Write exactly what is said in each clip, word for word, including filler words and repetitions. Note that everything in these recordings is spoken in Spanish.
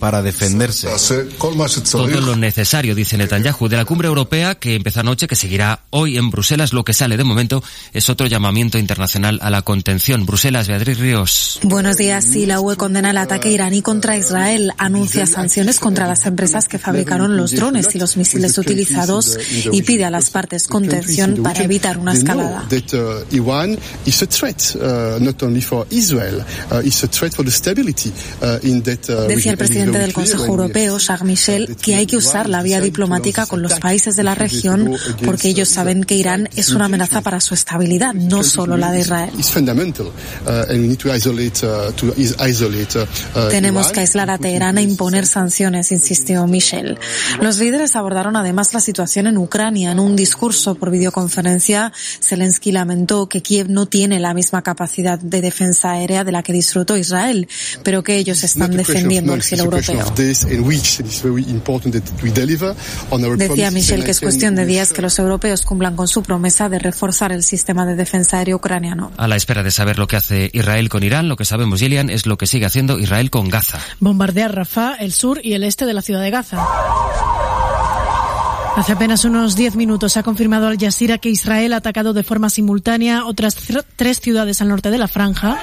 para defenderse. Todo lo necesario, dice Netanyahu. De la cumbre europea que empieza anoche, que seguirá hoy en Bruselas, lo que sale de momento es otro llamamiento internacional a la contención. Bruselas, Beatriz Ríos. Buenos días. Sí, la U E condena el ataque iraní contra Israel, anuncia sanciones contra las empresas que fabricaron los drones y los misiles utilizados y pide a las partes contención para evitar una escalada. Decía el presidente del Consejo Europeo, Charles Michel, que hay que usar la vía diplomática con los países de la región porque ellos saben que Irán es una amenaza para su estabilidad, no solo la de Israel. Tenemos que aislar a Teherán e imponer sanciones, insistió Michel. Los líderes abordaron además la situación en Ucrania. En un discurso por videoconferencia, Zelensky lamentó que Kiev no tiene la misma capacidad de defensa aérea de la que disfrutó Israel, pero que ellos están defendiendo el cielo europeo. Decía Michel que es cuestión de días que los europeos cumplan con su promesa de reforzar el sistema de defensa aéreo ucraniano. A la espera de saber lo que hace Israel con Irán, lo que sabemos, Gillian, es lo que sigue haciendo Israel con Gaza. Bombardear Rafah, el sur y el este de la ciudad de Gaza. Hace apenas unos diez minutos ha confirmado Al Jazeera que Israel ha atacado de forma simultánea otras tres ciudades al norte de la franja.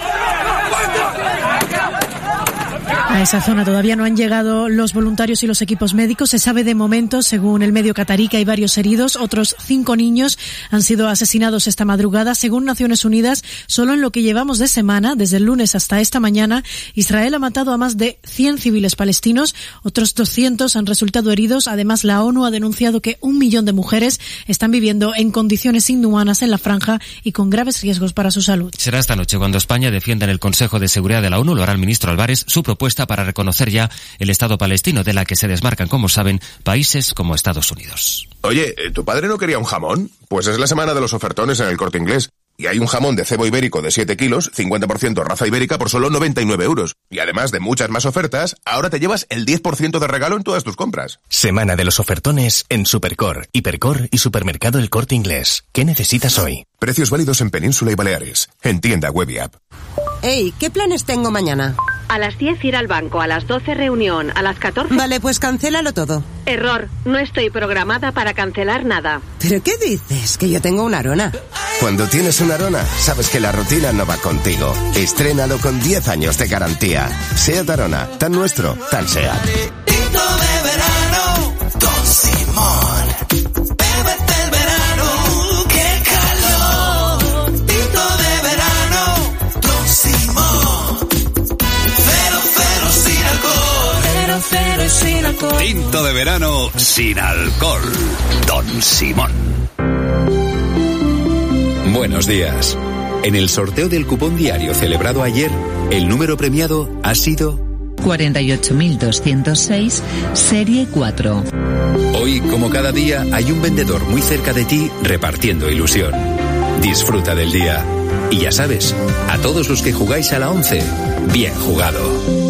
A esa zona todavía no han llegado los voluntarios y los equipos médicos. Se sabe de momento, según el medio catarí, que hay varios heridos. Otros cinco niños han sido asesinados esta madrugada. Según Naciones Unidas, solo en lo que llevamos de semana, desde el lunes hasta esta mañana, Israel ha matado a más de cien civiles palestinos. Otros doscientos han resultado heridos. Además, la ONU ha denunciado que un millón de mujeres están viviendo en condiciones inhumanas en la franja y con graves riesgos para su salud. Será esta noche cuando España defienda en el Consejo de Seguridad de la ONU, lo hará el ministro Álvarez, su propuesta para reconocer ya el Estado palestino, de la que se desmarcan, como saben, países como Estados Unidos. Oye, ¿tu padre no quería un jamón? Pues es la semana de los ofertones en el Corte Inglés. Y hay un jamón de cebo ibérico de siete kilos, cincuenta por ciento raza ibérica, por solo noventa y nueve euros. Y además de muchas más ofertas, ahora te llevas el diez por ciento de regalo en todas tus compras. Semana de los ofertones en Supercor, Hipercor y Supermercado El Corte Inglés. ¿Qué necesitas hoy? Precios válidos en Península y Baleares. En tienda web y app. Ey, ¿qué planes tengo mañana? A las diez ir al banco, a las doce reunión, a las catorce... Vale, pues cancélalo todo. Error, no estoy programada para cancelar nada. ¿Pero qué dices? Que yo tengo una Arona. Cuando tienes una Arona, sabes que la rutina no va contigo. Estrénalo con diez años de garantía. SEAT Arona, tan nuestro, tan SEAT. Tinto de verano, Don Simón. Bébete el verano, qué calor. Tinto de verano, Don Simón. Cero, cero, sin alcohol. Cero, cero y sin alcohol. Tinto de verano, sin alcohol. Don Simón. Buenos días. En el sorteo del cupón diario celebrado ayer, el número premiado ha sido cuarenta y ocho mil doscientos seis, serie cuatro. Hoy, como cada día, hay un vendedor muy cerca de ti repartiendo ilusión. Disfruta del día. Y ya sabes, a todos los que jugáis a la once, bien jugado.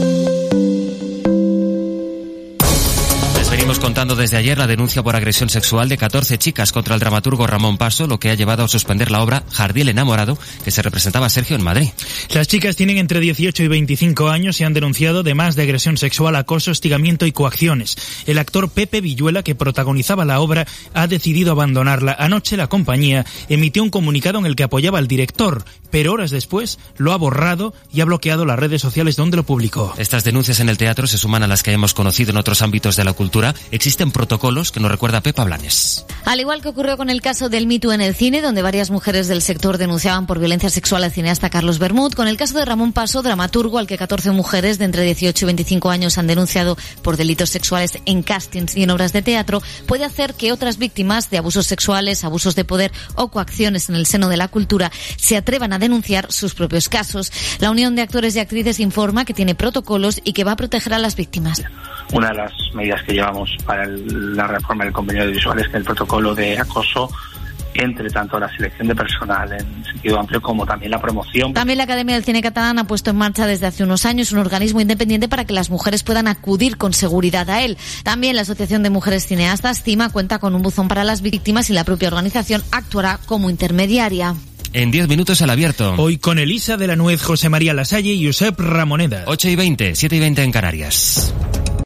Venimos contando desde ayer la denuncia por agresión sexual de catorce chicas contra el dramaturgo Ramón Paso, lo que ha llevado a suspender la obra Jardín enamorado, que se representaba a Sergio en Madrid. Las chicas tienen entre dieciocho y veinticinco años y han denunciado, además de agresión sexual, acoso, hostigamiento y coacciones. El actor Pepe Villuela, que protagonizaba la obra, ha decidido abandonarla. Anoche la compañía emitió un comunicado en el que apoyaba al director, pero horas después lo ha borrado y ha bloqueado las redes sociales donde lo publicó. Estas denuncias en el teatro se suman a las que hemos conocido en otros ámbitos de la cultura. Existen protocolos que nos recuerda Pepa Blanes. Al igual que ocurrió con el caso del Me Too en el cine, donde varias mujeres del sector denunciaban por violencia sexual al cineasta Carlos Bermud, con el caso de Ramón Paso, dramaturgo al que catorce mujeres de entre dieciocho y veinticinco años han denunciado por delitos sexuales en castings y en obras de teatro, puede hacer que otras víctimas de abusos sexuales, abusos de poder o coacciones en el seno de la cultura se atrevan a denunciar sus propios casos. La Unión de Actores y Actrices informa que tiene protocolos y que va a proteger a las víctimas. Una de las medidas que llevamos para el, la reforma del convenio audiovisual es que el protocolo de acoso entre tanto la selección de personal en sentido amplio como también la promoción. También la Academia del Cine Catalán ha puesto en marcha desde hace unos años un organismo independiente para que las mujeres puedan acudir con seguridad a él. También la Asociación de Mujeres Cineastas, CIMA, cuenta con un buzón para las víctimas y la propia organización actuará como intermediaria. En diez minutos al abierto. Hoy con Elisa de la Nuez, José María Lasalle y Josep Ramoneda. ocho y veinte, siete y veinte en Canarias.